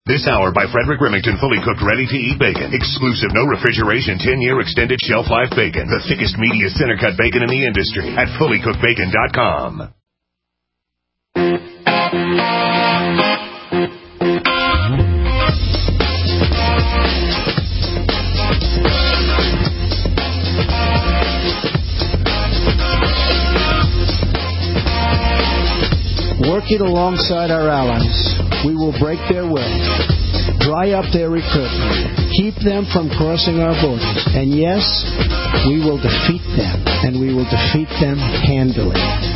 This hour by Frederick Remington, fully cooked, ready-to-eat bacon. Exclusive, no refrigeration, 10-year extended shelf life bacon. The thickest, meatiest center-cut bacon in the industry at fullycookedbacon.com. Working alongside our allies, we will break their will, dry up their recruitment, keep them from crossing our borders, and yes, we will defeat them, and we will defeat them handily.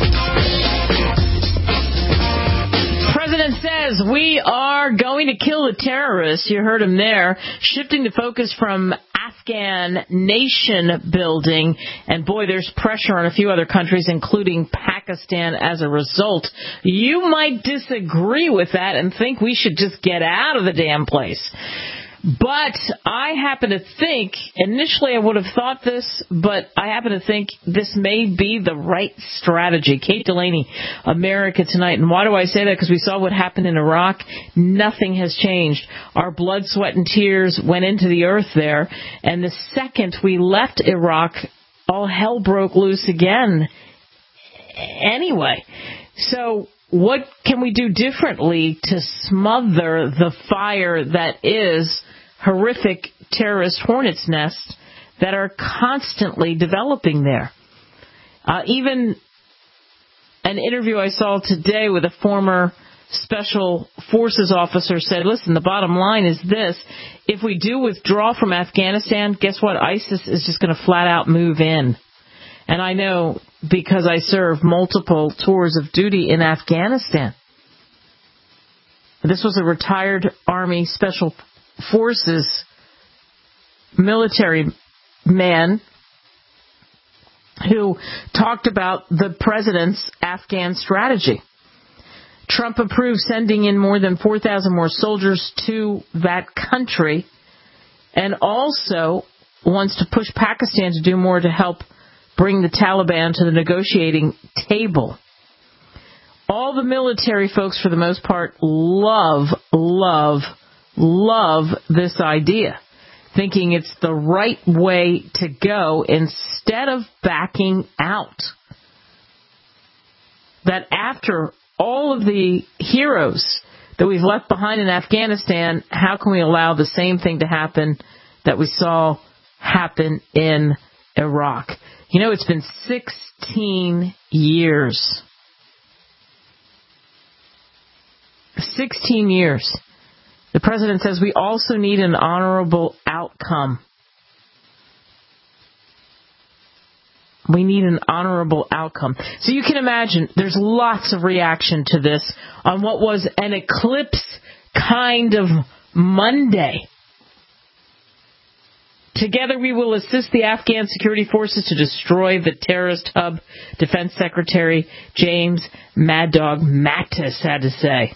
President says we are going to kill the terrorists. You heard him there, shifting the focus from Afghan nation building, and boy, there's pressure on a few other countries, including Pakistan, as a result. You might disagree with that and think we should just get out of the damn place. But I happen to think, initially I would have thought this, but I happen to think this may be the right strategy. Kate Delaney, America Tonight. And why do I say that? Because we saw what happened in Iraq. Nothing has changed. Our blood, sweat, and tears went into the earth there. And the second we left Iraq, all hell broke loose again. Anyway, so what can we do differently to smother the fire that is horrific terrorist hornet's nests that are constantly developing there? Even an interview I saw today with a former special forces officer said, listen, the bottom line is this. If we do withdraw from Afghanistan, guess what? ISIS is just going to flat out move in. And I know because I served multiple tours of duty in Afghanistan. This was a retired Army Special Forces military man who talked about the president's Afghan strategy. Trump approved sending in more than 4,000 more soldiers to that country and also wants to push Pakistan to do more to help bring the Taliban to the negotiating table. All the military folks, for the most part, love this idea, thinking it's the right way to go instead of backing out. That after all of the heroes that we've left behind in Afghanistan, how can we allow the same thing to happen that we saw happen in Iraq? You know, it's been 16 years. 16 years. The president says we also need an honorable outcome. We need an honorable outcome. So you can imagine there's lots of reaction to this on what was an eclipse kind of Monday. Together we will assist the Afghan security forces to destroy the terrorist hub, Defense Secretary James Mad Dog Mattis had to say.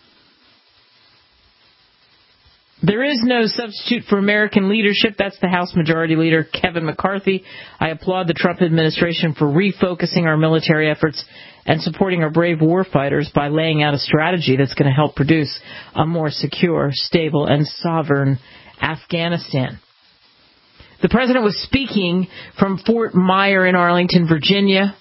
There is no substitute for American leadership. That's the House Majority Leader, Kevin McCarthy. I applaud the Trump administration for refocusing our military efforts and supporting our brave warfighters by laying out a strategy that's going to help produce a more secure, stable, and sovereign Afghanistan. The president was speaking from Fort Myer in Arlington, Virginia.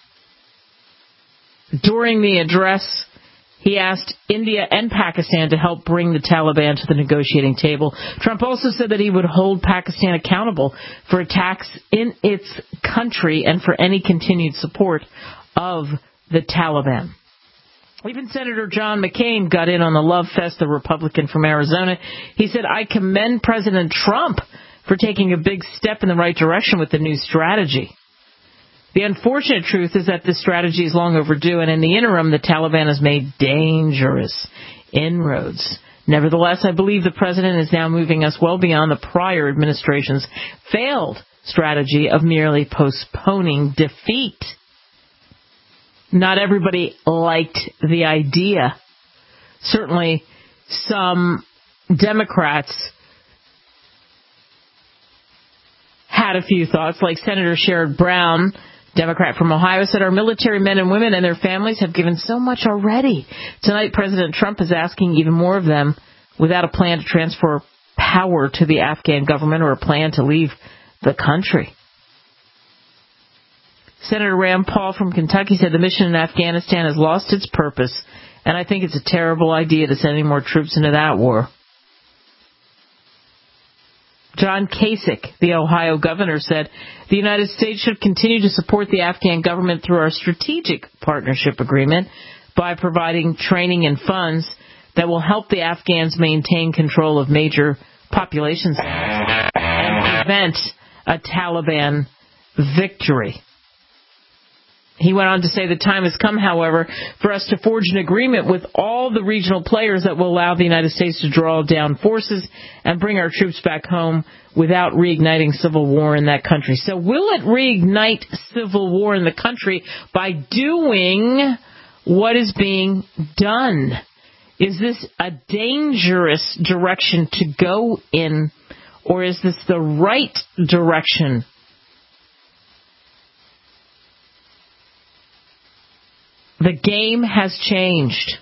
During the address, he asked India and Pakistan to help bring the Taliban to the negotiating table. Trump also said that he would hold Pakistan accountable for attacks in its country and for any continued support of the Taliban. Even Senator John McCain got in on the love fest, the Republican from Arizona. He said, I commend President Trump for taking a big step in the right direction with the new strategy. The unfortunate truth is that this strategy is long overdue, and in the interim, the Taliban has made dangerous inroads. Nevertheless, I believe the president is now moving us well beyond the prior administration's failed strategy of merely postponing defeat. Not everybody liked the idea. Certainly, some Democrats had a few thoughts, like Senator Sherrod Brown, Democrat from Ohio, said our military men and women and their families have given so much already. Tonight, President Trump is asking even more of them without a plan to transfer power to the Afghan government or a plan to leave the country. Senator Rand Paul from Kentucky said the mission in Afghanistan has lost its purpose, and I think it's a terrible idea to send any more troops into that war. John Kasich, the Ohio governor, said the United States should continue to support the Afghan government through our strategic partnership agreement by providing training and funds that will help the Afghans maintain control of major population centers and prevent a Taliban victory. He went on to say the time has come, however, for us to forge an agreement with all the regional players that will allow the United States to draw down forces and bring our troops back home without reigniting civil war in that country. So will it reignite civil war in the country by doing what is being done? Is this a dangerous direction to go in, or is this the right direction? The game has changed.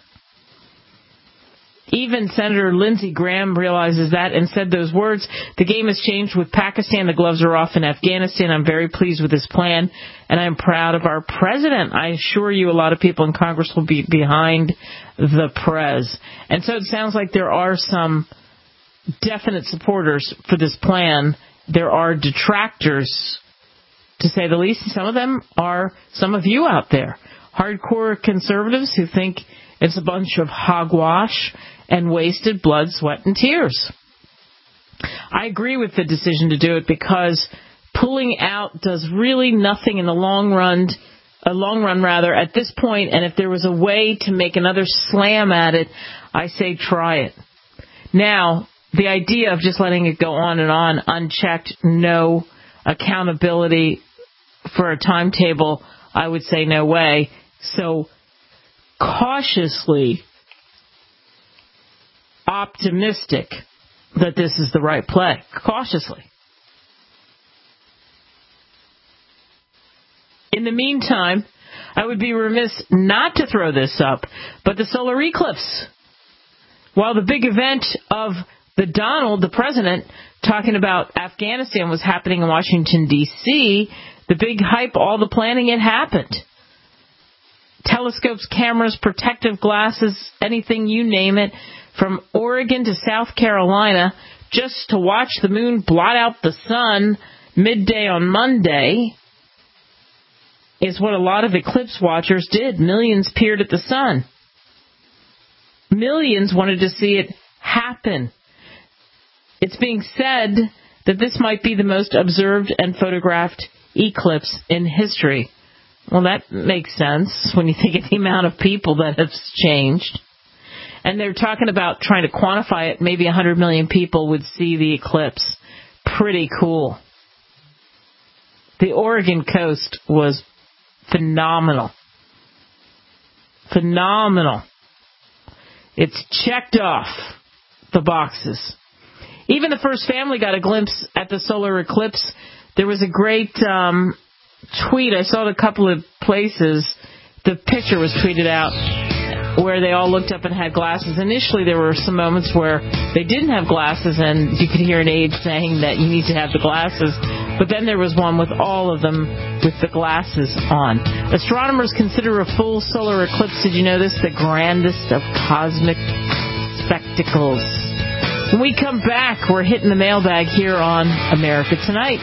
Even Senator Lindsey Graham realizes that and said those words. The game has changed with Pakistan. The gloves are off in Afghanistan. I'm very pleased with this plan, and I'm proud of our president. I assure you a lot of people in Congress will be behind the prez. And so it sounds like there are some definite supporters for this plan. There are detractors, to say the least. Some of them are some of you out there. Hardcore conservatives who think it's a bunch of hogwash and wasted blood, sweat, and tears. I agree with the decision to do it because pulling out does really nothing in the long run at this point, and if there was a way to make another slam at it, I say try it. Now, the idea of just letting it go on and on unchecked, no accountability for a timetable, I would say no way. So cautiously optimistic that this is the right play. Cautiously. In the meantime, I would be remiss not to throw this up, but the solar eclipse. While the big event of the president, talking about Afghanistan was happening in Washington, D.C., the big hype, all the planning, it happened. Telescopes, cameras, protective glasses, anything, you name it, from Oregon to South Carolina, just to watch the moon blot out the sun midday on Monday, is what a lot of eclipse watchers did. Millions peered at the sun. Millions wanted to see it happen. It's being said that this might be the most observed and photographed eclipse in history. Well, that makes sense when you think of the amount of people that have changed. And they're talking about trying to quantify it. Maybe 100 million people would see the eclipse. Pretty cool. The Oregon coast was phenomenal. Phenomenal. It's checked off the boxes. Even the first family got a glimpse at the solar eclipse. There was a great tweet. I saw it a couple of places. The picture was tweeted out where they all looked up and had glasses. Initially, there were some moments where they didn't have glasses, and you could hear an aide saying that you need to have the glasses. But then there was one with all of them with the glasses on. Astronomers consider a full solar eclipse, did you know this, the grandest of cosmic spectacles. When we come back, we're hitting the mailbag here on America Tonight.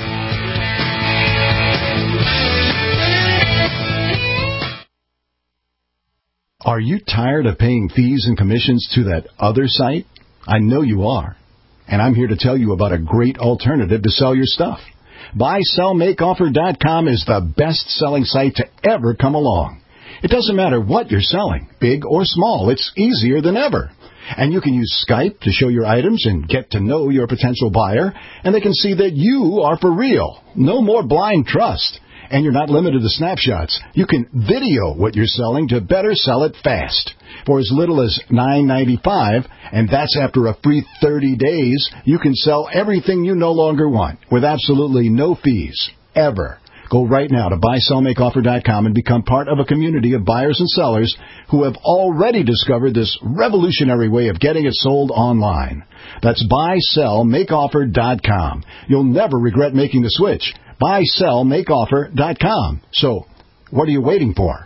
Are you tired of paying fees and commissions to that other site? I know you are. And I'm here to tell you about a great alternative to sell your stuff. BuySellMakeOffer.com is the best-selling site to ever come along. It doesn't matter what you're selling, big or small. It's easier than ever. And you can use Skype to show your items and get to know your potential buyer, and they can see that you are for real. No more blind trust. And you're not limited to snapshots. You can video what you're selling to better sell it fast. For as little as $9.95, and that's after a free 30 days, you can sell everything you no longer want with absolutely no fees, ever. Go right now to buysellmakeoffer.com and become part of a community of buyers and sellers who have already discovered this revolutionary way of getting it sold online. That's buysellmakeoffer.com. You'll never regret making the switch. buysellmakeoffer.com. So, what are you waiting for?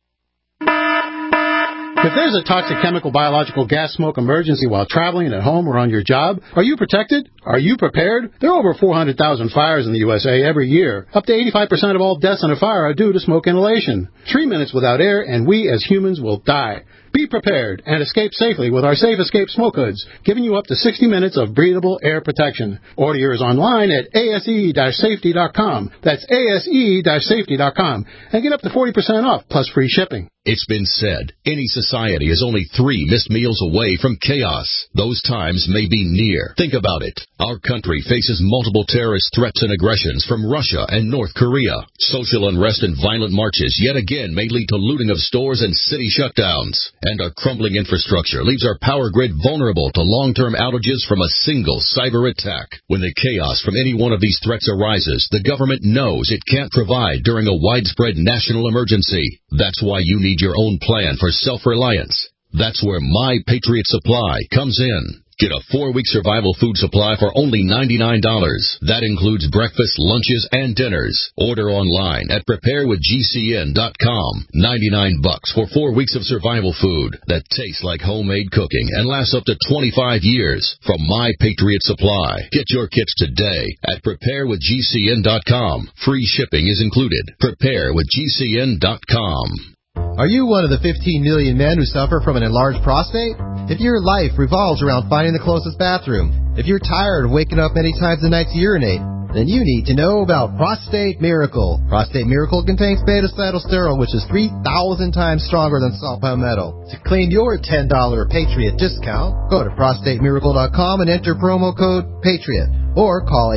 If there's a toxic chemical, biological, gas, smoke emergency while traveling, at home, or on your job, are you protected? Are you prepared? There are over 400,000 fires in the USA every year. Up to 85% of all deaths in a fire are due to smoke inhalation. 3 minutes without air, and we as humans will die. Be prepared and escape safely with our Safe Escape Smoke Hoods, giving you up to 60 minutes of breathable air protection. Order yours online at ase-safety.com. That's ase-safety.com. And get up to 40% off, plus free shipping. It's been said, any society is only 3 missed meals away from chaos. Those times may be near. Think about it. Our country faces multiple terrorist threats and aggressions from Russia and North Korea. Social unrest and violent marches yet again may lead to looting of stores and city shutdowns. And our crumbling infrastructure leaves our power grid vulnerable to long-term outages from a single cyber attack. When the chaos from any one of these threats arises, the government knows it can't provide during a widespread national emergency. That's why you need your own plan for self-reliance. That's where My Patriot Supply comes in. Get a 4-week survival food supply for only $99. That includes breakfast, lunches, and dinners. Order online at preparewithgcn.com. $99 for 4 weeks of survival food that tastes like homemade cooking and lasts up to 25 years from My Patriot Supply. Get your kits today at preparewithgcn.com. Free shipping is included. Preparewithgcn.com. Are you one of the 15 million men who suffer from an enlarged prostate? If your life revolves around finding the closest bathroom, if you're tired of waking up many times a night to urinate, then you need to know about Prostate Miracle. Prostate Miracle contains beta-cytosterol, which is 3,000 times stronger than salt palmetto. To claim your $10 Patriot discount, go to prostatemiracle.com and enter promo code PATRIOT. Or call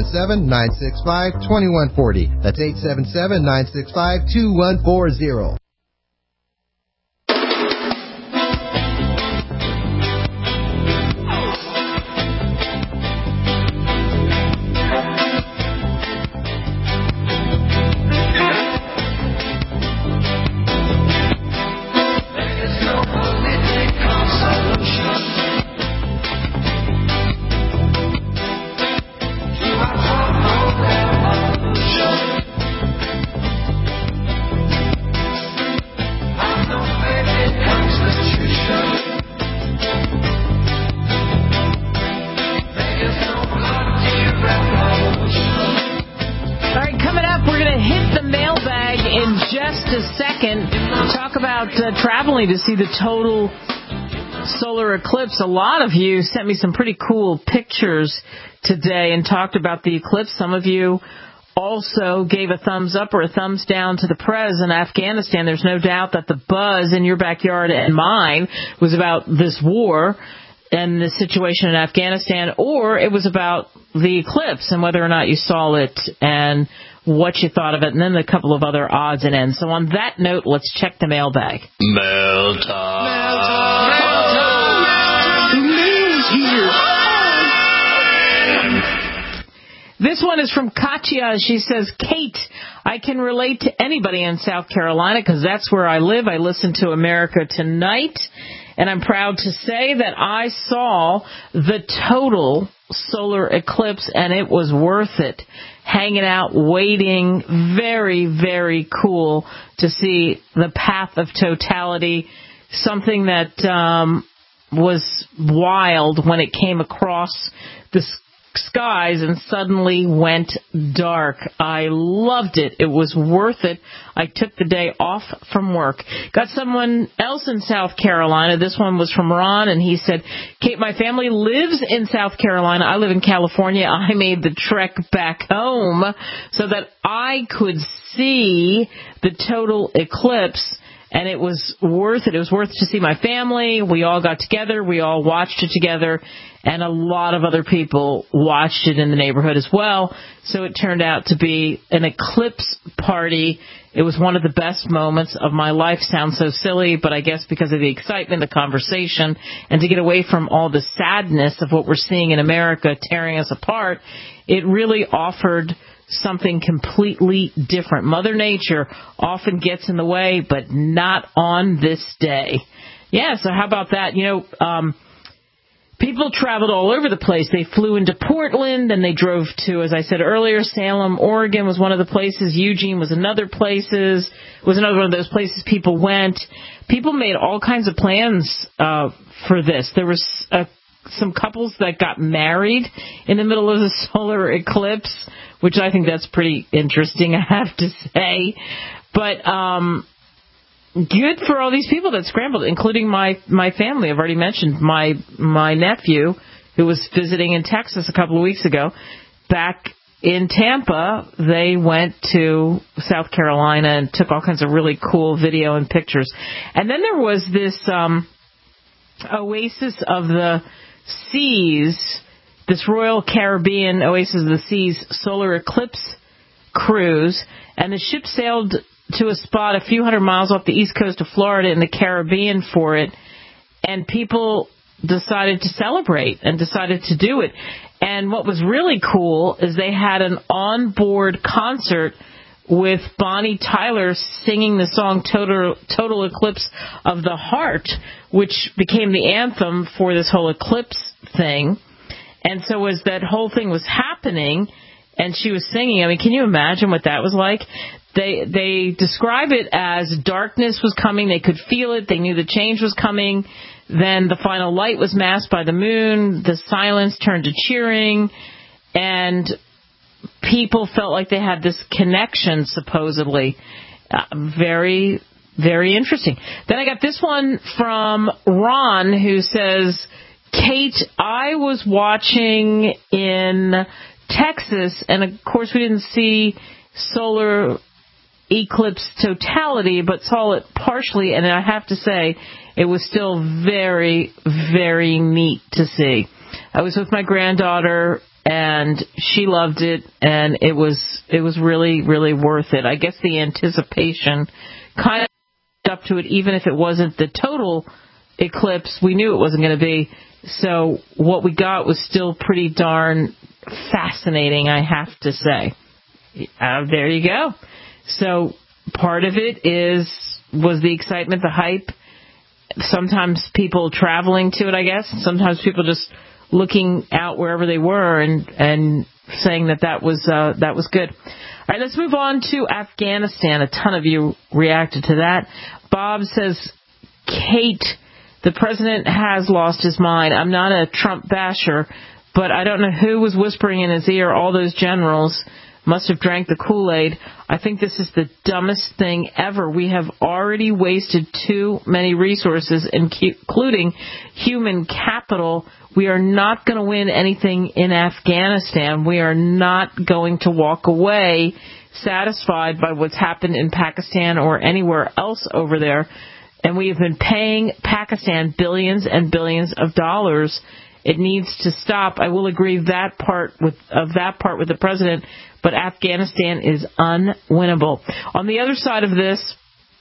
877-965-2140. That's 877-965-2140. Traveling to see the total solar eclipse. A lot of you sent me some pretty cool pictures today and talked about the eclipse. Some of you also gave a thumbs up or a thumbs down to the prez in Afghanistan. There's no doubt that the buzz in your backyard and mine was about this war and the situation in Afghanistan, or it was about the eclipse and whether or not you saw it and what you thought of it, and then a couple of other odds and ends. So on that note, let's check the mailbag. Mail time. This one is from Katya. She says, Kate, I can relate to anybody in South Carolina because that's where I live. I listen to America Tonight, and I'm proud to say that I saw the total solar eclipse, and it was worth it. Hanging out, waiting, very, very cool to see the path of totality, something that was wild when it came across the skies and suddenly went dark. I loved it. It was worth it. I took the day off from work. Got someone else in South Carolina. This one was from Ron, and he said, Kate, my family lives in South Carolina. I live in California. I made the trek back home so that I could see the total eclipse. And it was worth it. It was worth it to see my family. We all got together. We all watched it together. And a lot of other people watched it in the neighborhood as well. So it turned out to be an eclipse party. It was one of the best moments of my life. Sounds so silly, but I guess because of the excitement, the conversation, and to get away from all the sadness of what we're seeing in America tearing us apart, it really offered something completely different. Mother Nature often gets in the way, but not on this day. Yeah, so how about that? People traveled all over the place. They flew into Portland, then they drove to, as I said earlier, Salem, Oregon was one of the places. Eugene was another one of those places people went. People made all kinds of plans for this. There was some couples that got married in the middle of the solar eclipse, which I think that's pretty interesting, I have to say. But good for all these people that scrambled, including my family. I've already mentioned my nephew, who was visiting in Texas a couple of weeks ago. Back in Tampa, they went to South Carolina and took all kinds of really cool video and pictures. And then there was this Oasis of the Seas, this Royal Caribbean Oasis of the Seas solar eclipse cruise, and the ship sailed to a spot a few hundred miles off the east coast of Florida in the Caribbean for it, and people decided to celebrate and decided to do it. And what was really cool is they had an on-board concert with Bonnie Tyler singing the song Total Eclipse of the Heart, which became the anthem for this whole eclipse thing. And so as that whole thing was happening and she was singing, I mean, can you imagine what that was like? They describe it as darkness was coming. They could feel it. They knew the change was coming. Then the final light was masked by the moon. The silence turned to cheering. And people felt like they had this connection, supposedly. Very, very interesting. Then I got this one from Ron, who says, Kate, I was watching in Texas, and of course we didn't see solar eclipse totality, but saw it partially, and I have to say it was still very, very neat to see. I was with my granddaughter, and she loved it, and it was really, really worth it. I guess the anticipation kind of up to it, even if it wasn't the total eclipse. We knew it wasn't going to be. So what we got was still pretty darn fascinating, I have to say. There you go. So part of it was the excitement, the hype. Sometimes people traveling to it, I guess. Sometimes people just looking out wherever they were and saying that was good. All right, let's move on to Afghanistan. A ton of you reacted to that. Bob says, Kate, the president has lost his mind. I'm not a Trump basher, but I don't know who was whispering in his ear. All those generals must have drank the Kool-Aid. I think this is the dumbest thing ever. We have already wasted too many resources, including human capital. We are not going to win anything in Afghanistan. We are not going to walk away satisfied by what's happened in Pakistan or anywhere else over there. And we have been paying Pakistan billions and billions of dollars. It needs to stop. I will agree that part with the president, but Afghanistan is unwinnable. On the other side of this,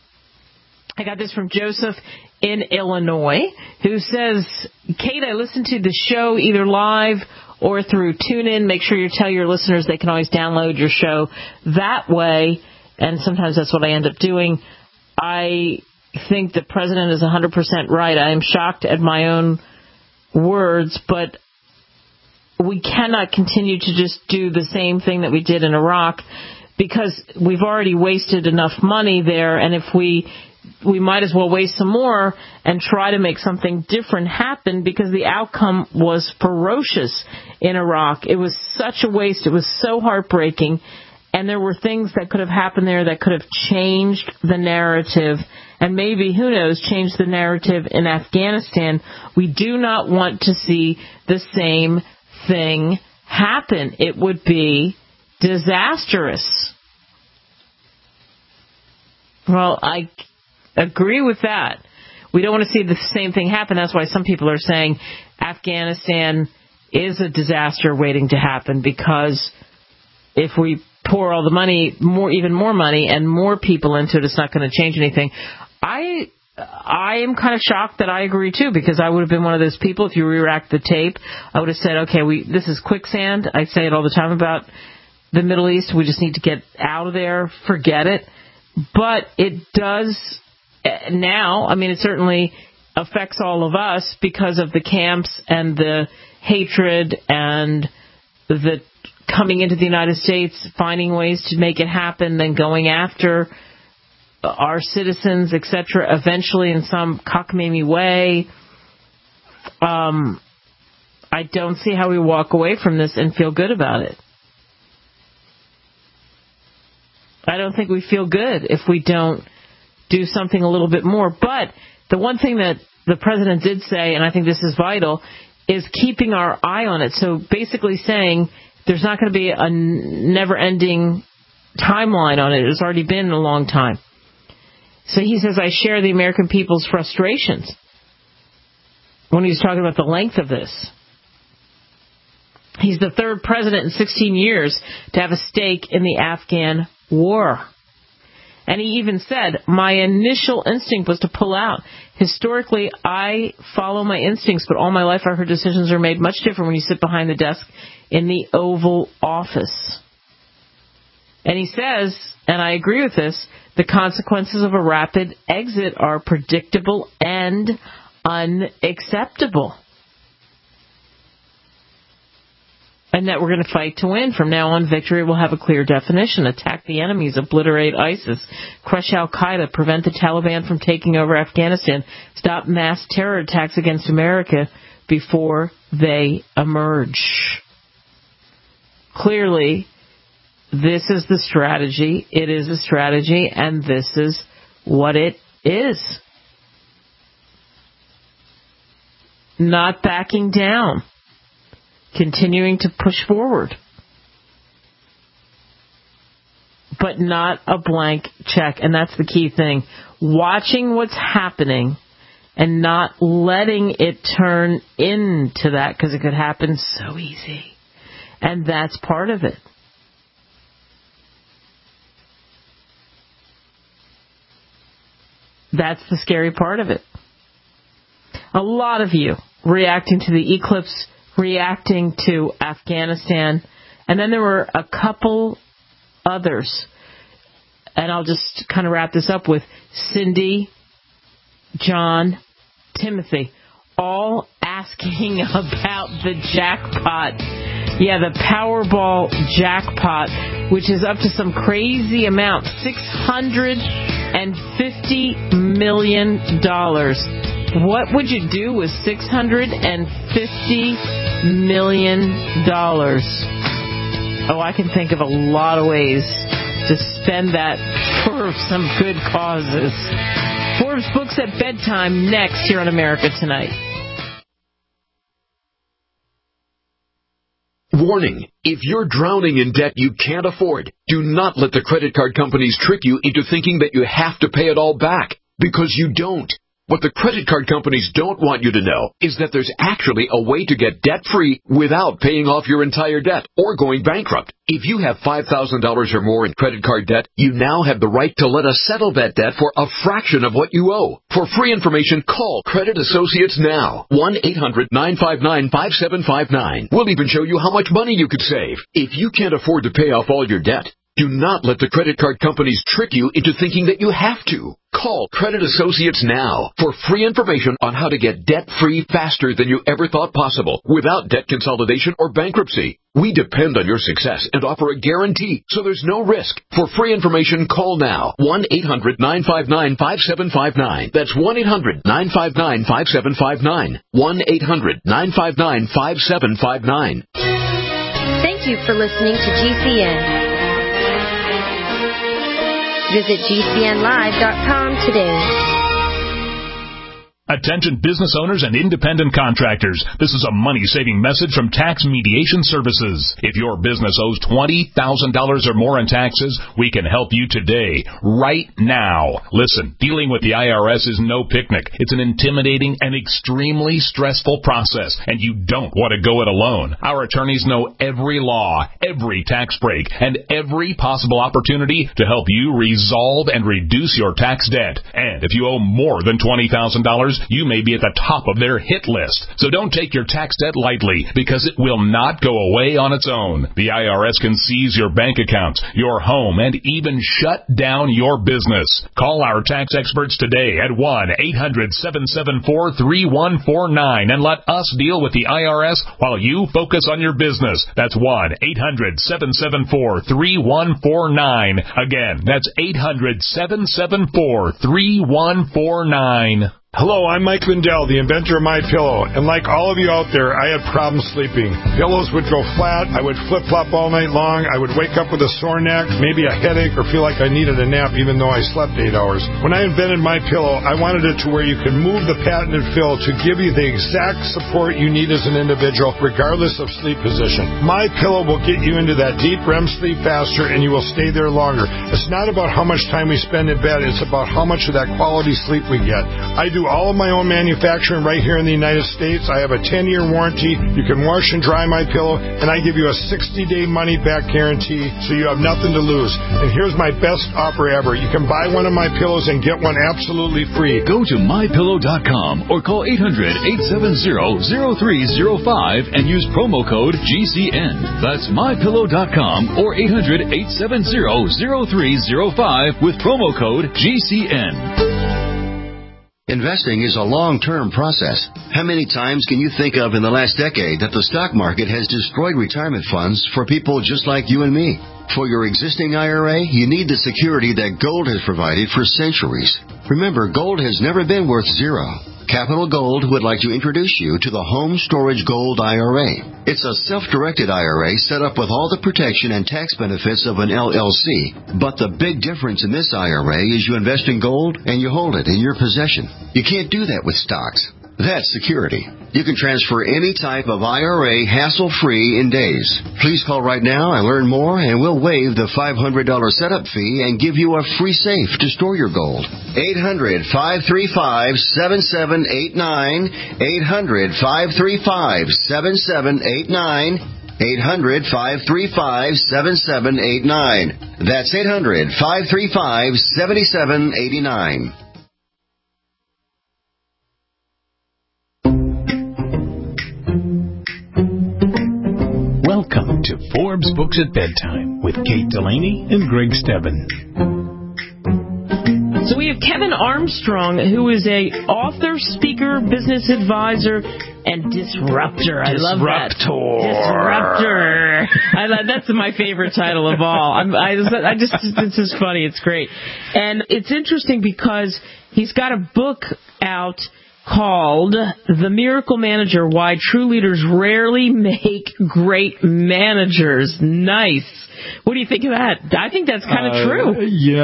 I got this from Joseph in Illinois, who says, Kate, I listened to the show either live or through TuneIn. Make sure you tell your listeners they can always download your show that way, and sometimes that's what I end up doing. I think the president is 100% right. I am shocked at my own words, but we cannot continue to just do the same thing that we did in Iraq, because we've already wasted enough money there, and if we might as well waste some more and try to make something different happen, because the outcome was ferocious in Iraq. It was such a waste. It was so heartbreaking, and there were things that could have happened there that could have changed the narrative, and maybe, who knows, change the narrative in Afghanistan. We do not want to see the same thing happen. It would be disastrous. Well, I agree with that. We don't want to see the same thing happen. That's why some people are saying Afghanistan is a disaster waiting to happen, because if we pour all the money, even more money and more people into it, it's not going to change anything. I am kind of shocked that I agree too, because I would have been one of those people. If you re-rack the tape, I would have said, okay, this is quicksand. I say it all the time about the Middle East. We just need to get out of there, forget it. But it does now, I mean, it certainly affects all of us because of the camps and the hatred and the coming into the United States, finding ways to make it happen, then going after our citizens, etc., eventually in some cockamamie way. I don't see how we walk away from this and feel good about it. I don't think we feel good if we don't do something a little bit more. But the one thing that the president did say, and I think this is vital, is keeping our eye on it. So basically saying there's not going to be a never-ending timeline on it. It's already been a long time. So he says, I share the American people's frustrations when he's talking about the length of this. He's the third president in 16 years to have a stake in the Afghan war. And he even said, my initial instinct was to pull out. Historically, I follow my instincts, but all my life I heard decisions are made much different when you sit behind the desk in the Oval Office. And he says, and I agree with this, the consequences of a rapid exit are predictable and unacceptable. And that we're going to fight to win. From now on, victory will have a clear definition. Attack the enemies, obliterate ISIS, crush al-Qaeda, prevent the Taliban from taking over Afghanistan, stop mass terror attacks against America before they emerge. Clearly, this is the strategy. It is a strategy, and this is what it is. Not backing down. Continuing to push forward. But not a blank check. And that's the key thing. Watching what's happening and not letting it turn into that, because it could happen so easy. And that's part of it. That's the scary part of it. A lot of you reacting to the eclipse, reacting to Afghanistan, and then there were a couple others, and I'll just kind of wrap this up with Cindy, John, Timothy, all asking about the jackpot. Yeah, the Powerball jackpot, which is up to some crazy amount, $650 million. What would you do with $650 million? Oh, I can think of a lot of ways to spend that for some good causes. Forbes Books at Bedtime next here on America Tonight. Warning, if you're drowning in debt you can't afford, do not let the credit card companies trick you into thinking that you have to pay it all back, because you don't. What the credit card companies don't want you to know is that there's actually a way to get debt-free without paying off your entire debt or going bankrupt. If you have $5,000 or more in credit card debt, you now have the right to let us settle that debt for a fraction of what you owe. For free information, call Credit Associates now. 1-800-959-5759. We'll even show you how much money you could save. If you can't afford to pay off all your debt, do not let the credit card companies trick you into thinking that you have to. Call Credit Associates now for free information on how to get debt-free faster than you ever thought possible without debt consolidation or bankruptcy. We depend on your success and offer a guarantee, so there's no risk. For free information, call now. 1-800-959-5759. That's 1-800-959-5759. 1-800-959-5759. Thank you for listening to GCN. Visit GCNlive.com today. Attention business owners and independent contractors. This is a money-saving message from Tax Mediation Services. If your business owes $20,000 or more in taxes, we can help you today, right now. Listen, dealing with the IRS is no picnic. It's an intimidating and extremely stressful process, and you don't want to go it alone. Our attorneys know every law, every tax break, and every possible opportunity to help you resolve and reduce your tax debt. And if you owe more than $20,000, you may be at the top of their hit list. So don't take your tax debt lightly, because it will not go away on its own. The IRS can seize your bank accounts, your home, and even shut down your business. Call our tax experts today at 1-800-774-3149 and let us deal with the IRS while you focus on your business. That's 1-800-774-3149. Again, that's 800-774-3149. Hello, I'm Mike Lindell, the inventor of MyPillow, and like all of you out there, I had problems sleeping. Pillows would go flat, I would flip-flop all night long, I would wake up with a sore neck, maybe a headache, or feel like I needed a nap even though I slept 8 hours. When I invented MyPillow, I wanted it to where you could move the patented fill to give you the exact support you need as an individual, regardless of sleep position. MyPillow will get you into that deep REM sleep faster, and you will stay there longer. It's not about how much time we spend in bed, it's about how much of that quality sleep we get. I do all of my own manufacturing right here in the United States. I have a 10-year warranty. You can wash and dry my pillow, and I give you a 60-day money-back guarantee, so you have nothing to lose. And here's my best offer ever. You can buy one of my pillows and get one absolutely free. Go to MyPillow.com or call 800-870-0305 and use promo code GCN. That's MyPillow.com or 800-870-0305 with promo code GCN. Investing is a long-term process. How many times can you think of in the last decade that the stock market has destroyed retirement funds for people just like you and me? For your existing IRA, you need the security that gold has provided for centuries. Remember, gold has never been worth zero. Capital Gold would like to introduce you to the Home Storage Gold IRA. It's a self-directed IRA set up with all the protection and tax benefits of an LLC. But the big difference in this IRA is you invest in gold and you hold it in your possession. You can't do that with stocks. That's security. You can transfer any type of IRA hassle-free in days. Please call right now and learn more, and we'll waive the $500 setup fee and give you a free safe to store your gold. 800-535-7789. 800-535-7789. 800-535-7789. That's 800-535-7789. Welcome to Forbes Books at Bedtime with Kate Delaney and Greg Stebbin. So we have Kevin Armstrong, who is a author, speaker, business advisor, and disruptor. I love that. Disruptor. That's my favorite title of all. It's just funny. It's great. And it's interesting because he's got a book out called The Miracle Manager, Why True Leaders Rarely Make Great Managers. Nice. What do you think of that? I think that's kind of true.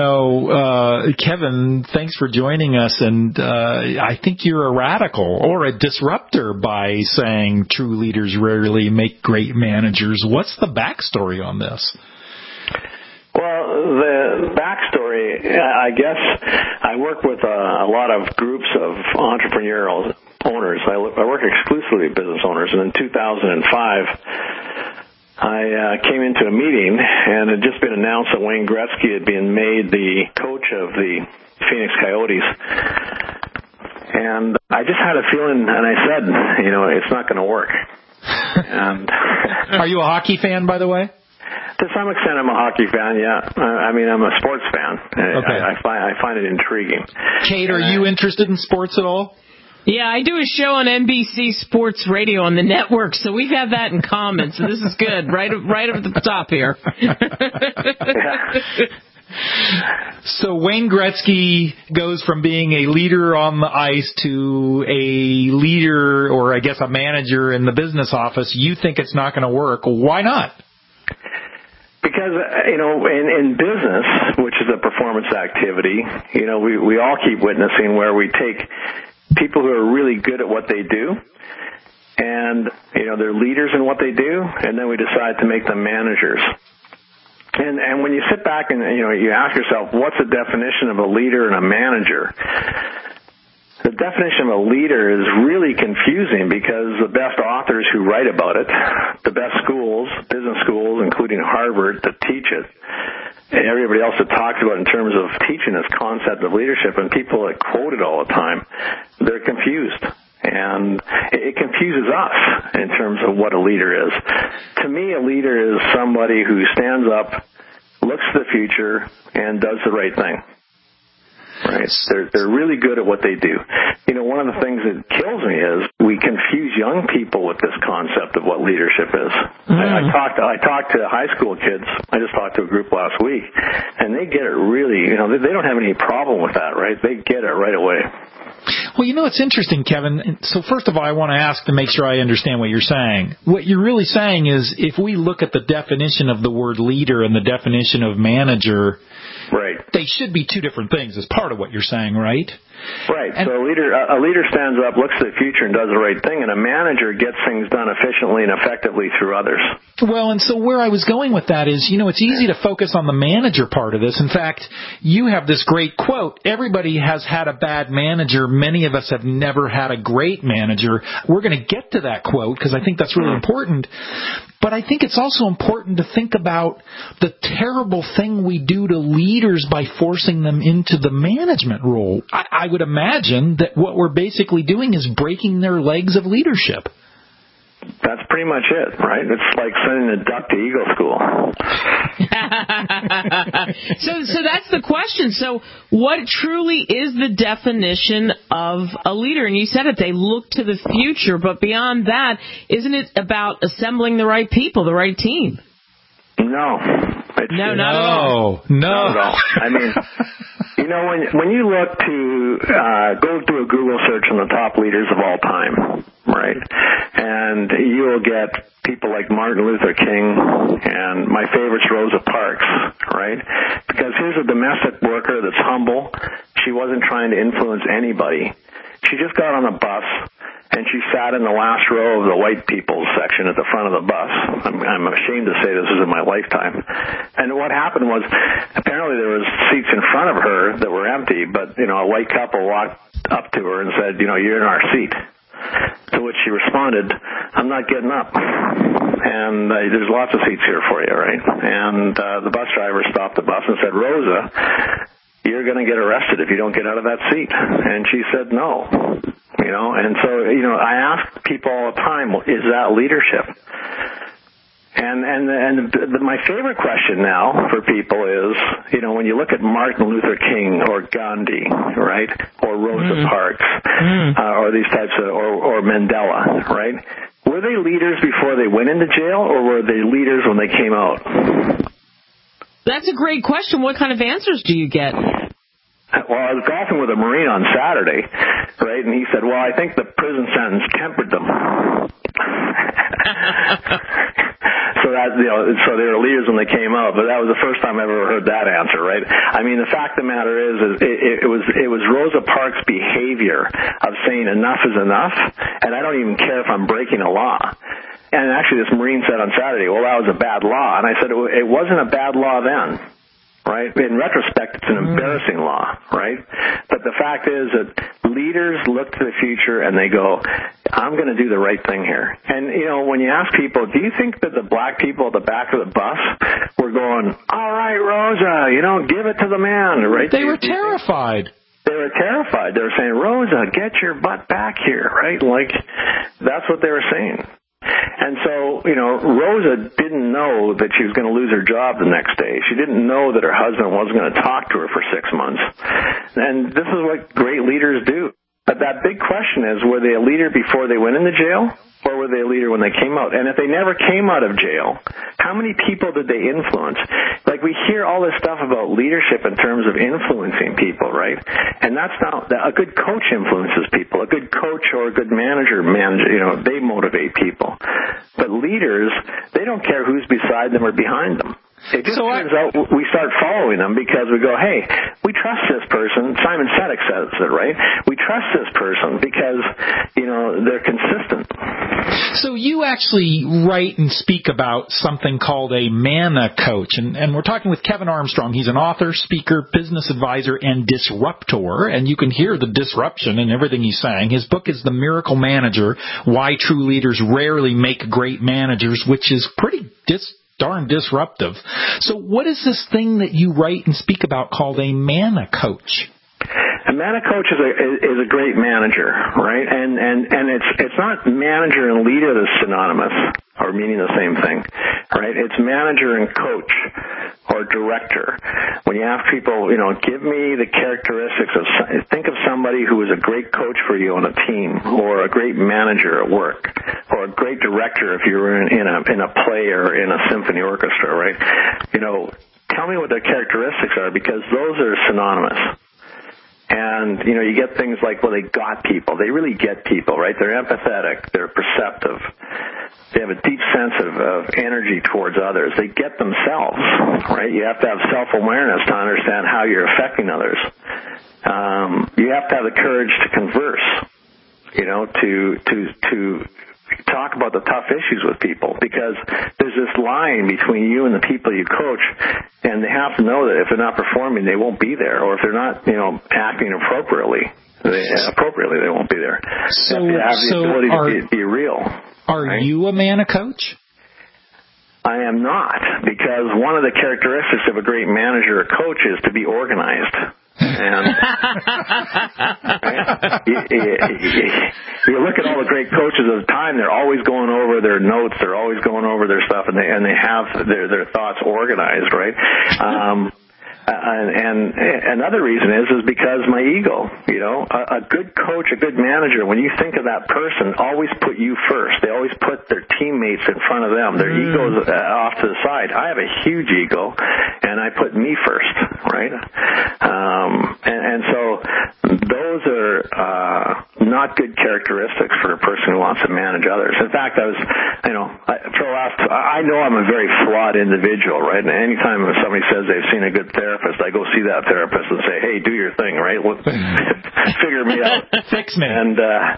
Kevin, thanks for joining us. And I think you're a radical or a disruptor by saying true leaders rarely make great managers. What's the backstory on this? Well, the backstory, I guess, I work with a lot of groups of entrepreneurial owners. I work exclusively with business owners, and in 2005, I came into a meeting, and it had just been announced that Wayne Gretzky had been made the coach of the Phoenix Coyotes. And I just had a feeling, and I said, it's not going to work. And Are you a hockey fan, by the way? To some extent, I'm a hockey fan, yeah. I'm a sports fan. Okay. I find it intriguing. Kate, are you interested in sports at all? Yeah, I do a show on NBC Sports Radio on the network, so we have that in common. So this is good, right up at the top here. So Wayne Gretzky goes from being a leader on the ice to a leader, or I guess a manager in the business office. You think it's not going to work. Why not? Because, in business, which is a performance activity, we all keep witnessing where we take people who are really good at what they do, and, they're leaders in what they do, and then we decide to make them managers. And when you sit back and, you ask yourself, what's the definition of a leader and a manager? The definition of a leader is really confusing because the best authors who write about it, the best schools, business schools, including Harvard, that teach it, everybody else that talks about in terms of teaching this concept of leadership, and people that quote it all the time, they're confused. And it confuses us in terms of what a leader is. To me, a leader is somebody who stands up, looks to the future, and does the right thing. Right? They're really good at what they do. You know, one of the things that kills me is we confuse young people with this concept of what leadership is. I talked to high school kids. I just talked to a group last week, and they get it really, you know, they don't have any problem with that, right? They get it right away. Well, you know, it's interesting, Kevin. So first of all, I want to ask to make sure I understand what you're saying. What you're really saying is if we look at the definition of the word leader and the definition of manager, right, they should be two different things as part of what you're saying, right? Right. So a leader stands up, looks to the future, and does the right thing, and a manager gets things done efficiently and effectively through others. Well, and so where I was going with that is, you know, it's easy to focus on the manager part of this. In fact, you have this great quote, everybody has had a bad manager. Many of us have never had a great manager. We're going to get to that quote because I think that's really important. But I think it's also important to think about the terrible thing we do to leaders by forcing them into the management role. I would imagine that what we're basically doing is breaking their legs of leadership. That's pretty much it, right? It's like sending a duck to Eagle School. So that's the question. So what truly is the definition of a leader? And you said it, they look to the future, but beyond that, isn't it about assembling the right people, the right team? No. No, not at all. No. Not at all. I mean, you know, when you look to go do a Google search on the top leaders of all time, right, and you'll get people like Martin Luther King, and my favorite's Rosa Parks, right? Because here's a domestic worker that's humble. She wasn't trying to influence anybody. She just got on a bus, and she sat in the last row of the white people's section at the front of the bus. I'm ashamed to say this was in my lifetime. And what happened was, apparently there was seats in front of her that were empty, but, you know, a white couple walked up to her and said, you know, you're in our seat. To which she responded, I'm not getting up. And there's lots of seats here for you, right? And the bus driver stopped the bus and said, Rosa, you're going to get arrested if you don't get out of that seat. And she said no. You know, and so, you know, I ask people all the time, is that leadership? And my favorite question now for people is, you know, when you look at Martin Luther King or Gandhi, right, or Rosa Parks, or these types of, or Mandela, right, were they leaders before they went into jail, or were they leaders when they came out? That's a great question. What kind of answers do you get? Well, I was golfing with a Marine on Saturday, right, and he said, well, I think the prison sentence tempered them. So that, you know, so they were leaders when they came out, but that was the first time I ever heard that answer, right? I mean, the fact of the matter is it was Rosa Parks' behavior of saying enough is enough, and I don't even care if I'm breaking a law. And actually, this Marine said on Saturday, well, that was a bad law, and I said it wasn't a bad law then. Right? In retrospect, it's an embarrassing law, right? But the fact is that leaders look to the future and they go, I'm going to do the right thing here. And, you know, when you ask people, do you think that the black people at the back of the bus were going, all right, Rosa, you know, give it to the man, right? They were terrified. They were terrified. They were saying, Rosa, get your butt back here, right? Like, that's what they were saying. And so, you know, Rosa didn't know that she was going to lose her job the next day. She didn't know that her husband wasn't going to talk to her for 6 months. And this is what great leaders do. But that big question is, were they a leader before they went into jail, or were they a leader when they came out? And if they never came out of jail, how many people did they influence? Like, we hear all this stuff about leadership in terms of influencing people, right? And that's not, a good coach influences people. A good coach or a good manager, you know, they motivate people. But leaders, they don't care who's beside them or behind them. It just turns out we start following them because we go, hey, we trust this person. Simon Sinek says it, right? We trust this person because, you know, they're consistent. So you actually write and speak about something called a MANA coach. And we're talking with Kevin Armstrong. He's an author, speaker, business advisor, and disruptor. And you can hear the disruption in everything he's saying. His book is The Miracle Manager, Why True Leaders Rarely Make Great Managers, which is pretty darn disruptive. So what is this thing that you write and speak about called a mana coach? A mana coach is a great manager, right? And it's not manager and leader that's synonymous or meaning the same thing, right? It's manager and coach or director. When you ask people, give me the characteristics think of somebody who is a great coach for you on a team, or a great manager at work, or a great director if you're in a play or in a symphony orchestra, right? Tell me what their characteristics are, because those are synonymous. And, you get things like, well, they got people. They really get people, right? They're empathetic. They're perceptive. They have a deep sense of energy towards others. They get themselves, right? You have to have self-awareness to understand how you're affecting others. You have to have the courage to converse, to talk about the tough issues with people, because there's this line between you and the people you coach, and they have to know that if they're not performing, they won't be there, or if they're not, acting appropriately, they won't be there. So, you have the ability to be real. Are you a mana coach? I am not, because one of the characteristics of a great manager or coach is to be organized. And you look at all the great coaches of the time, they're always going over their notes, they're always going over their stuff, and they have their thoughts organized, right? And another reason is because my ego, a good coach, a good manager, when you think of that person, always put you first. They always put their teammates in front of them. Their ego's off to the side. I have a huge ego, and I put me first, right? And so those are not good characteristics for a person who wants to manage others. In fact, I know I'm a very flawed individual, right? And anytime somebody says they've seen a good therapist, I go see that therapist and say, hey, do your thing, right? Figure me out. Fix me. And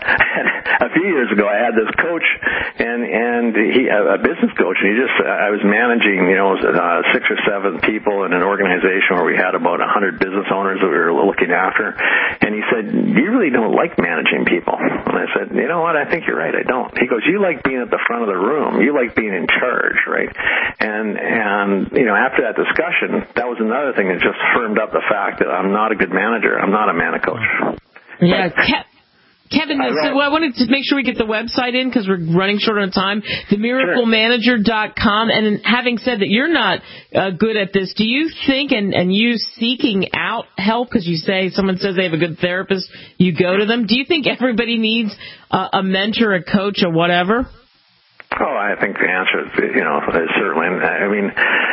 a few years ago, I had this coach, and he, a business coach, and I was managing, 6 or 7 people in an organization where we had about 100 business owners that we were looking after. And he said, you really don't like managing people. And I said, you know what? I think you're right. I don't. He goes, you like being at the front of the room. You like being in charge, right? And after that discussion, that was another thing that just firmed up the fact that I'm not a good manager. I'm not a mana coach. Yeah. Kevin, so I wanted to make sure we get the website in because we're running short on time. TheMiracleManager.com. And having said that you're not good at this, do you think, and you seeking out help, because you say someone says they have a good therapist, you go to them, do you think everybody needs a mentor, a coach, or whatever? Oh, I think the answer is, certainly. I mean,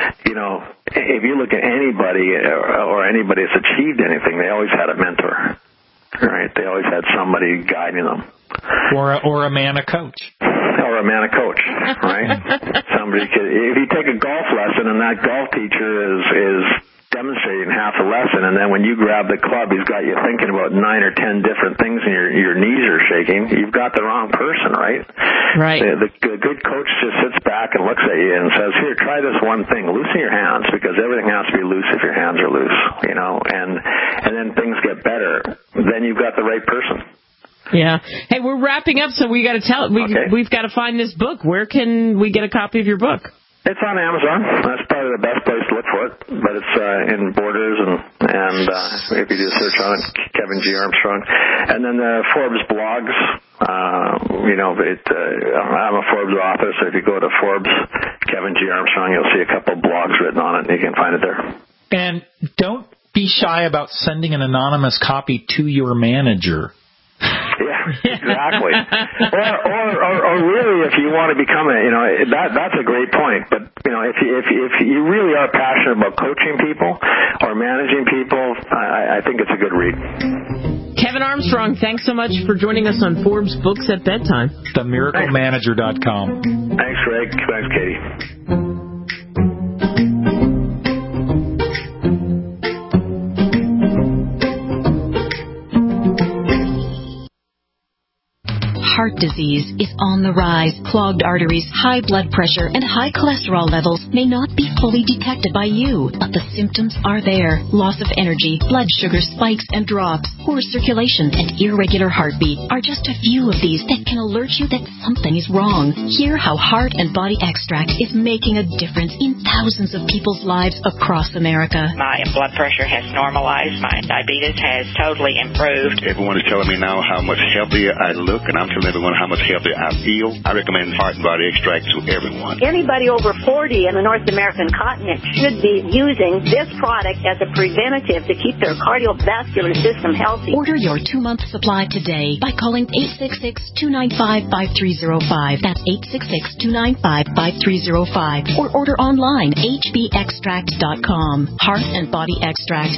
if you look at anybody or anybody that's achieved anything, they always had a mentor, right? They always had somebody guiding them. Or a mana coach. Or a mana coach, right? If you take a golf lesson and that golf teacher is demonstrating half a lesson, and then when you grab the club, he's got you thinking about 9 or 10 different things, and your knees are shaking. You've got the wrong person, right? Right. The good coach just sits back and looks at you and says, "Here, try this one thing. Loosen your hands, because everything has to be loose if your hands are loose, and then things get better. Then you've got the right person." Yeah. Hey, we're wrapping up, so we got to we've got to find this book. Where can we get a copy of your book? It's on Amazon. That's probably the best place to look for it. But it's in Borders, and if you do a search on it, Kevin G. Armstrong. And then the Forbes blogs. I'm a Forbes author, so if you go to Forbes, Kevin G. Armstrong, you'll see a couple blogs written on it, and you can find it there. And don't be shy about sending an anonymous copy to your manager. Yeah, exactly. or really, if you want to become that's a great point. But if you really are passionate about coaching people or managing people, I think it's a good read. Kevin Armstrong, thanks so much for joining us on Forbes Books at Bedtime. TheMiracleManager.com. Thanks, Greg. Thanks, Katie. Heart heart disease is on the rise. Clogged arteries, high blood pressure, and high cholesterol levels may not be fully detected by you, but the symptoms are there. Loss of energy, blood sugar spikes and drops, poor circulation, and irregular heartbeat are just a few of these that can alert you that something is wrong. Hear how Heart and Body Extract is making a difference in thousands of people's lives across America. My blood pressure has normalized. My diabetes has totally improved. Everyone is telling me now how much healthier I look, and I'm telling everyone how much healthier I feel. I recommend Heart and Body Extract to everyone. Anybody over 40 in the North American continent should be using this product as a preventative to keep their cardiovascular system healthy. Order your 2-month supply today by calling 866-295-5305. That's 866-295-5305. Or order online, hbextract.com. Heart and Body Extract,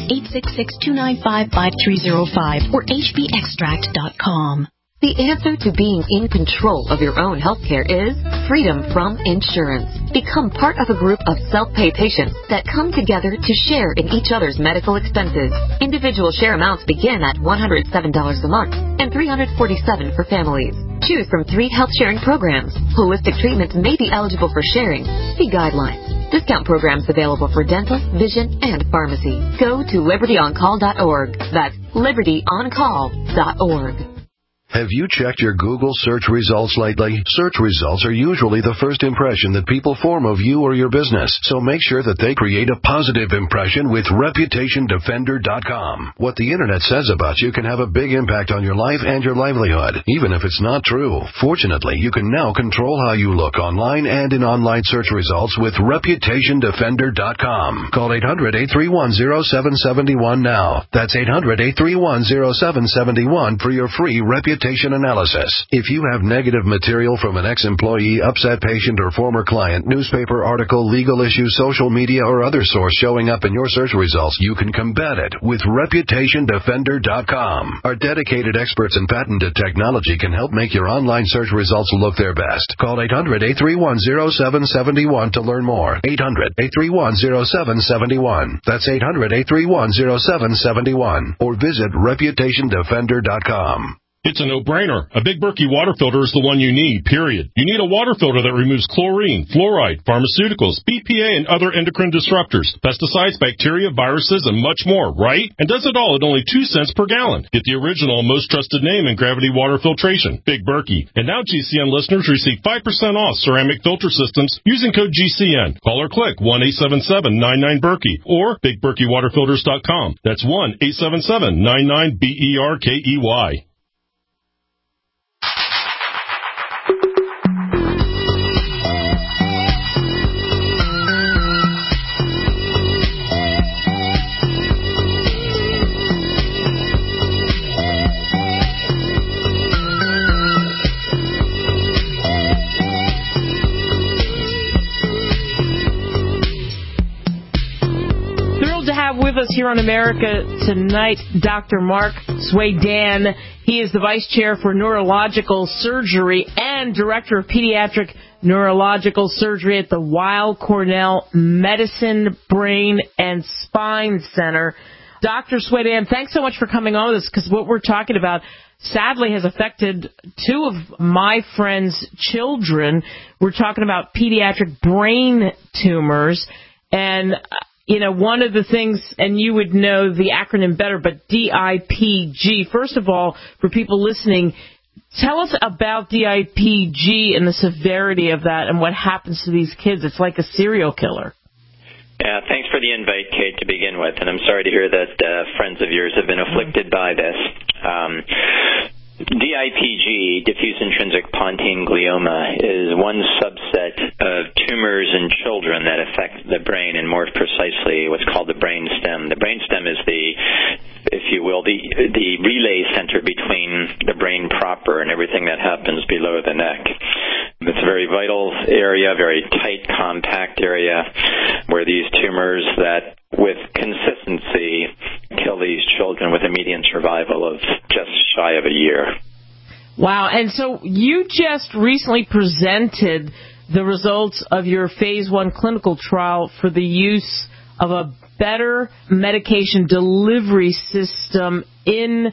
866-295-5305 or hbextract.com. The answer to being in control of your own health care is freedom from insurance. Become part of a group of self-pay patients that come together to share in each other's medical expenses. Individual share amounts begin at $107 a month and $347 for families. Choose from 3 health-sharing programs. Holistic treatments may be eligible for sharing. See guidelines. Discount programs available for dental, vision, and pharmacy. Go to libertyoncall.org. That's libertyoncall.org. Have you checked your Google search results lately? Search results are usually the first impression that people form of you or your business, so make sure that they create a positive impression with ReputationDefender.com. What the Internet says about you can have a big impact on your life and your livelihood, even if it's not true. Fortunately, you can now control how you look online and in online search results with ReputationDefender.com. Call 800-831-0771 now. That's 800-831-0771 for your free reputation analysis. If you have negative material from an ex-employee, upset patient, or former client, newspaper article, legal issue, social media, or other source showing up in your search results, you can combat it with ReputationDefender.com. Our dedicated experts in patented technology can help make your online search results look their best. Call 800-831-0771 to learn more. 800-831-0771. That's 800-831-0771. Or visit ReputationDefender.com. It's a no-brainer. A Big Berkey water filter is the one you need, period. You need a water filter that removes chlorine, fluoride, pharmaceuticals, BPA, and other endocrine disruptors, pesticides, bacteria, viruses, and much more, right? And does it all at only 2 cents per gallon. Get the original and most trusted name in gravity water filtration, Big Berkey. And now GCN listeners receive 5% off ceramic filter systems using code GCN. Call or click 1-877-99-BERKEY or BigBerkeyWaterFilters.com. That's 1-877-99-BERKEY. With us here on America Tonight, Dr. Mark Swadan. He is the Vice Chair for Neurological Surgery and Director of Pediatric Neurological Surgery at the Weill Cornell Medicine, Brain, and Spine Center. Dr. Swadan, thanks so much for coming on with us, because what we're talking about sadly has affected 2 of my friends' children. We're talking about pediatric brain tumors, and you know, one of the things, and you would know the acronym better, but DIPG. First of all, for people listening, tell us about DIPG and the severity of that and what happens to these kids. It's like a serial killer. Yeah, thanks for the invite, Kate, to begin with, and I'm sorry to hear that friends of yours have been afflicted by this. DIPG, diffuse intrinsic pontine glioma, is one subset of tumors in children that affect the brain, and more precisely what's called the brain stem. The brain stem is if you will, the relay center between the brain proper and everything that happens below the neck. It's a very vital area, very tight, compact area where these tumors that with consistency kill these children with a median survival of just shy of a year. Wow. And so you just recently presented the results of your phase 1 clinical trial for the use of a better medication delivery system in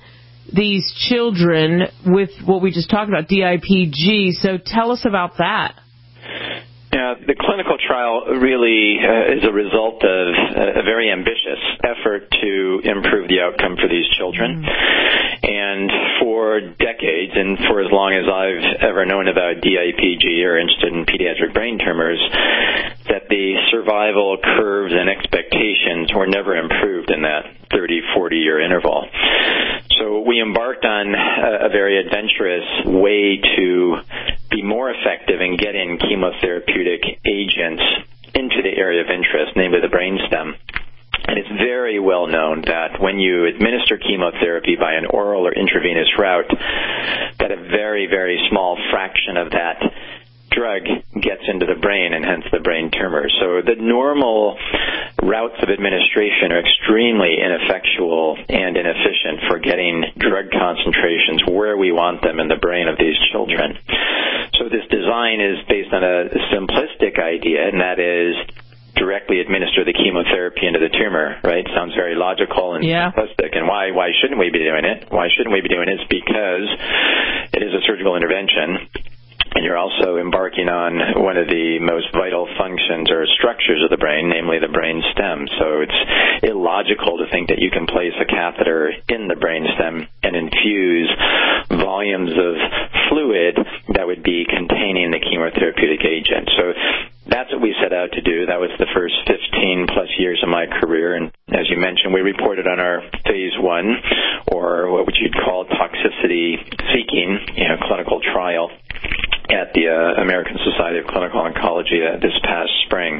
these children with what we just talked about, DIPG. So tell us about that. Yeah, the clinical trial really is a result of a very ambitious effort to improve the outcome for these children. And for decades, and for as long as I've ever known about DIPG or interested in pediatric brain tumors, that the survival curves and expectations were never improved in that 30, 40-year interval. So we embarked on a very adventurous way to be more effective in getting chemotherapeutic agents into the area of interest, namely the brainstem. And it's very well known that when you administer chemotherapy by an oral or intravenous route, that a very, very small fraction of that drug gets into the brain and hence the brain tumor. So the normal routes of administration are extremely ineffectual and inefficient for getting drug concentrations where we want them in the brain of these children. So this design is based on a simplistic idea, and that is directly administer the chemotherapy into the tumor, right? Sounds very logical and simplistic. And why shouldn't we be doing it? Why shouldn't we be doing it? It's because it is a surgical intervention. And you're also embarking on one of the most vital functions or structures of the brain, namely the brain stem. So it's illogical to think that you can place a catheter in the brain stem and infuse volumes of fluid that would be containing the chemotherapeutic agent. So that's what we set out to do. That was the first 15-plus years of my career. And as you mentioned, we reported on our phase 1, or what you'd call toxicity-seeking, clinical trial at the American Society of Clinical Oncology this past spring.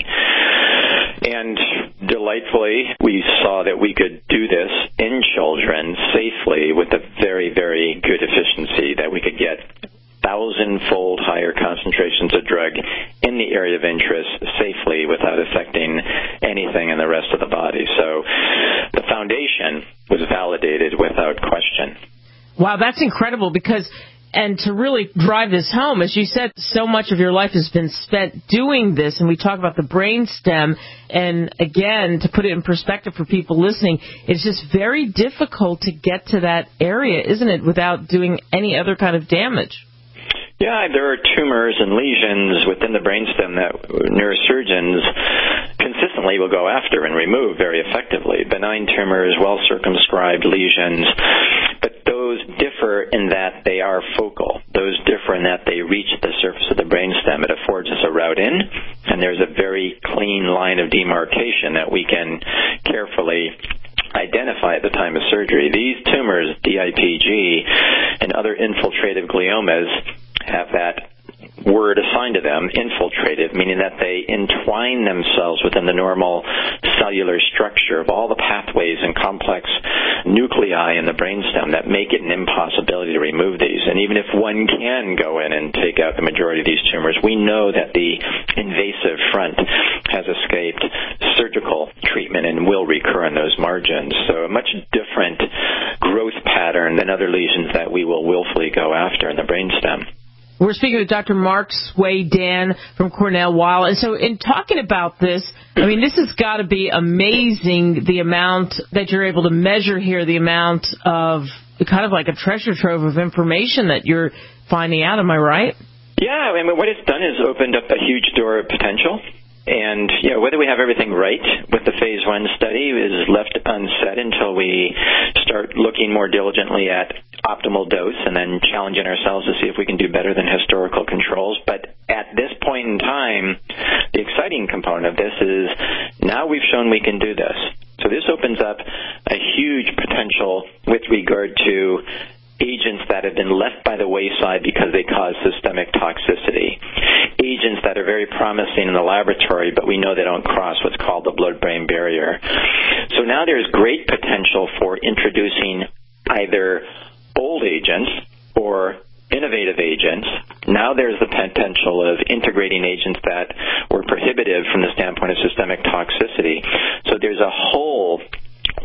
And delightfully, we saw that we could do this in children safely with a very, very good efficiency, that we could get 1,000-fold higher concentrations of drug in the area of interest safely without affecting anything in the rest of the body. So the foundation was validated without question. Wow, that's incredible because... And to really drive this home, as you said, so much of your life has been spent doing this, and we talk about the brain stem, and again, to put it in perspective for people listening, it's just very difficult to get to that area, isn't it, without doing any other kind of damage? Yeah, there are tumors and lesions within the brainstem that neurosurgeons consistently will go after and remove very effectively. Benign tumors, well-circumscribed lesions, but those differ in that they are focal. Those differ in that they reach the surface of the brainstem. It affords us a route in, and there's a very clean line of demarcation that we can carefully identify at the time of surgery. These tumors, DIPG, and other infiltrative gliomas, have that word assigned to them, infiltrative, meaning that they entwine themselves within the normal cellular structure of all the pathways and complex nuclei in the brainstem that make it an impossibility to remove these. And even if one can go in and take out the majority of these tumors, we know that the invasive front has escaped surgical treatment and will recur in those margins. So a much different growth pattern than other lesions that we will willfully go after in the brainstem. We're speaking with Dr. Mark Sway-Dan from Cornell Weill. And so in talking about this, I mean, this has got to be amazing, the amount that you're able to measure here, the amount of kind of like a treasure trove of information that you're finding out. Am I right? Yeah, I mean, what it's done is opened up a huge door of potential. And, whether we have everything right with the phase 1 study is left unsaid until we start looking more diligently at optimal dose and then challenging ourselves to see if we can do better than historical controls. But at this point in time, the exciting component of this is now we've shown we can do this. So this opens up a huge potential with regard to agents that have been left by the wayside because they cause systemic toxicity. Agents that are very promising in the laboratory, but we know they don't cross what's called the blood-brain barrier. So now there's great potential for introducing either old agents or innovative agents. Now there's the potential of integrating agents that were prohibitive from the standpoint of systemic toxicity. So there's a whole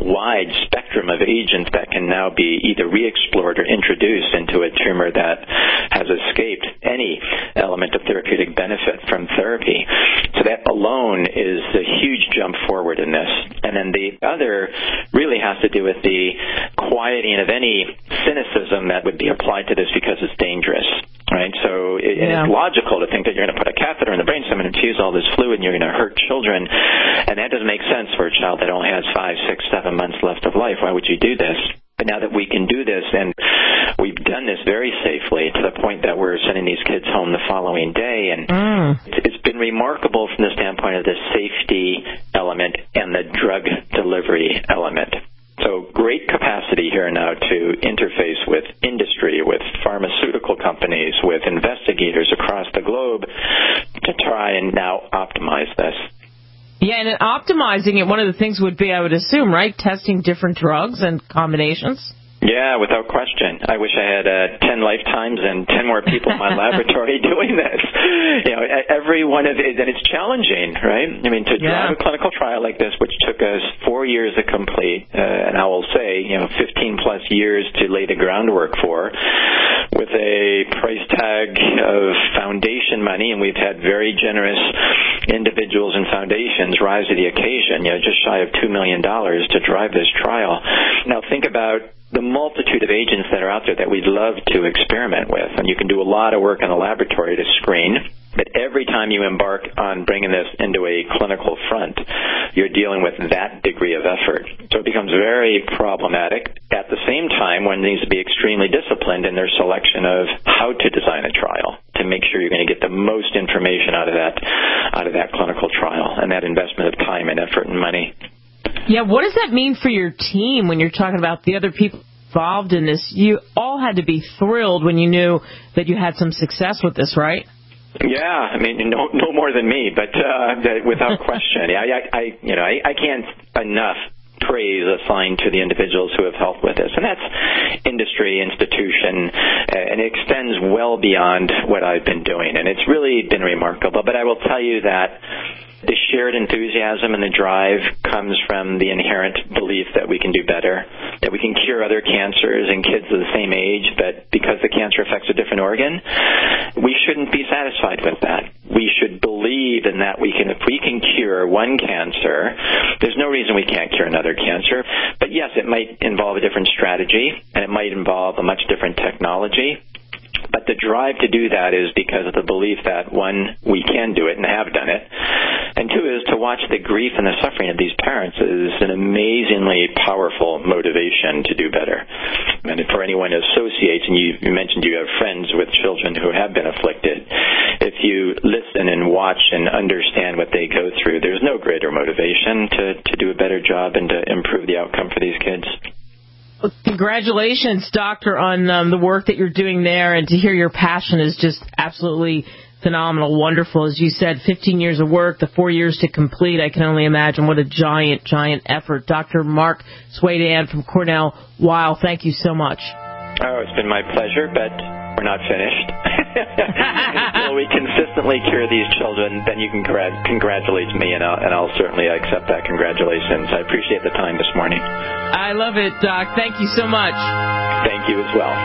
wide spectrum of agents that can now be either re-explored or introduced into a tumor that has escaped any element of therapeutic benefit from therapy. So that alone is a huge jump forward in this. And then the other really has to do with the quieting of any cynicism that would be applied to this because it's dangerous. Right, so it's logical to think that you're going to put a catheter in the brainstem and infuse all this fluid and you're going to hurt children, and that doesn't make sense for a child that only has 5, 6, 7 months left of life. Why would you do this? But now that we can do this, and we've done this very safely to the point that we're sending these kids home the following day, and it's been remarkable from the standpoint of the safety element and the drug delivery element. So great capacity here now to interface with industry, with pharmaceutical companies, with investigators across the globe to try and now optimize this. Yeah, and in optimizing it, one of the things would be, I would assume, right, testing different drugs and combinations? Yeah, without question. I wish I had 10 lifetimes and 10 more people in my laboratory doing this. You know, every one of it, and it's challenging, right? I mean, to drive a clinical trial like this, which took us 4 years to complete, and I will say, 15 plus years to lay the groundwork for, with a price tag of foundation money, and we've had very generous individuals and foundations rise to the occasion, just shy of $2 million to drive this trial. Now think about the multitude of agents that are out there that we'd love to experiment with. And you can do a lot of work in the laboratory to screen, but every time you embark on bringing this into a clinical front, you're dealing with that degree of effort. So it becomes very problematic. At the same time, one needs to be extremely disciplined in their selection of how to design a trial to make sure you're going to get the most information out of that clinical trial and that investment of time and effort and money. Yeah, what does that mean for your team when you're talking about the other people involved in this? You all had to be thrilled when you knew that you had some success with this, right? Yeah, I mean, no more than me, but without question. I can't enough praise assigned to the individuals who have helped with this. And that's industry, institution, and it extends well beyond what I've been doing. And it's really been remarkable. But I will tell you that the shared enthusiasm and the drive comes from the inherent belief that we can do better, that we can cure other cancers in kids of the same age, but because the cancer affects a different organ, we shouldn't be satisfied with that. We should believe in that if we can cure one cancer, there's no reason we can't cure another cancer. But yes, it might involve a different strategy, and it might involve a much different technology. But the drive to do that is because of the belief that, one, we can do it and have done it, and two is to watch the grief and the suffering of these parents is an amazingly powerful motivation to do better. And for anyone who associates, and you mentioned you have friends with children who have been afflicted, if you listen and watch and understand what they go through, there's no greater motivation to do a better job and to improve the outcome for these kids. Congratulations, Doctor, on the work that you're doing there, and to hear your passion is just absolutely phenomenal, wonderful. As you said, 15 years of work, the 4 years to complete. I can only imagine what a giant, giant effort. Dr. Mark Swadan from Cornell Weill, thank you so much. Oh, it's been my pleasure, but we're not finished. Until we consistently cure these children, then you can congratulate me, and I'll certainly accept that congratulations. I appreciate the time this morning. I love it, Doc. Thank you so much. Thank you as well.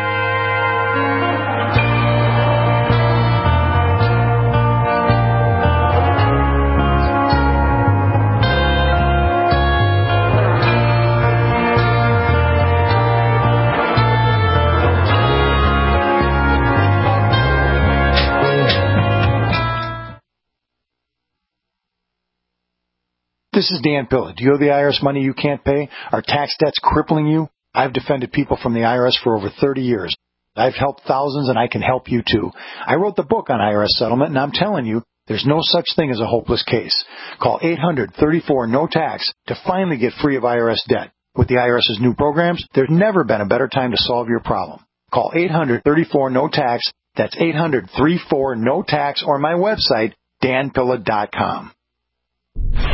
This is Dan Pilla. Do you owe the IRS money you can't pay? Are tax debts crippling you? I've defended people from the IRS for over 30 years. I've helped thousands, and I can help you too. I wrote the book on IRS settlement, and I'm telling you, there's no such thing as a hopeless case. Call 800-34-NO-TAX to finally get free of IRS debt. With the IRS's new programs, there's never been a better time to solve your problem. Call 800-34-NO-TAX. That's 800-34-NO-TAX, or my website, danpilla.com.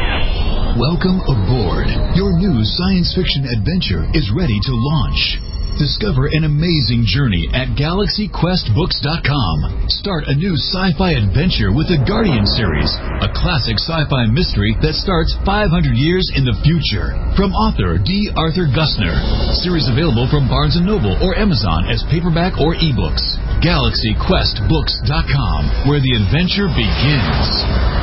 Welcome aboard. Your new science fiction adventure is ready to launch. Discover an amazing journey at GalaxyQuestBooks.com. Start a new sci-fi adventure with the Guardian series, a classic sci-fi mystery that starts 500 years in the future. From author D. Arthur Gusner. Series available from Barnes & Noble or Amazon as paperback or ebooks. GalaxyQuestBooks.com, where the adventure begins.